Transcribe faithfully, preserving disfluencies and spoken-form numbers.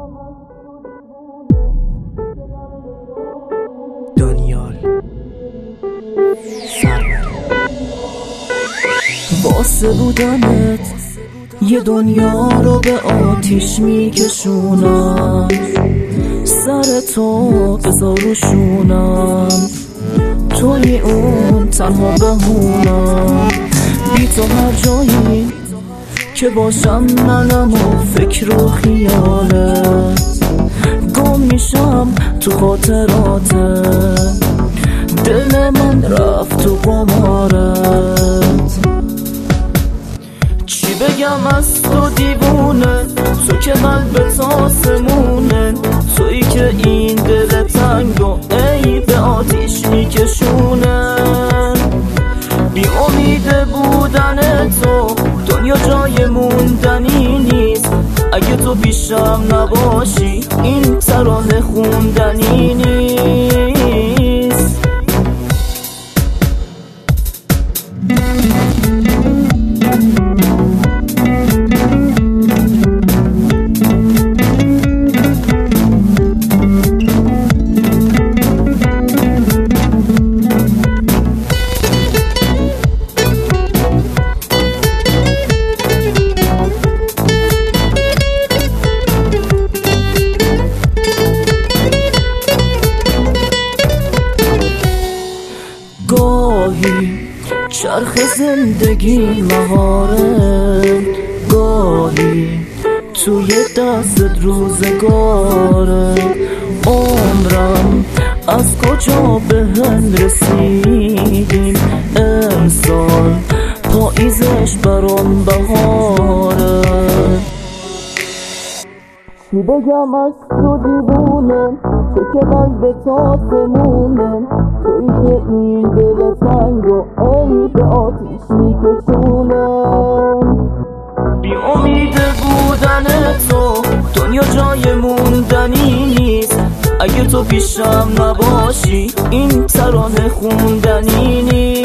دانیال واسه بودنت یه دنیا رو به آتیش میکشونم، سر تو بذار روشونم، توی اون تنها بمونم، بی تو هر جایی که باشم منم و فکر و خیالت، گم میشم تو خاطراتت، دل من رفت تو قمارت. چی بگم از تو دیوونه، تو که قلبت آسمونه، تویی که این دل تنگ و ای به آتیش میکشونه. بی امید بودن تو دنیا جای موندنی نیست، اگه تو پیشم نباشی این ترانه خوندنی نیست. گاهی چرخ زندگی مهاره، گاهی توی دستت روزگاره، عمرم از کجا به هم رسیدیم، امسال پاییزش برام بهاره. چی بگم از تو دیوونه، تو که قلبت آسمونه، تویی که این دل تنگ و ای به آتیش میکشونه. بی امید بودن تو دنیا جای موندنی نیست، اگه تو پیشم نباشی این ترانه خوندنی نیست.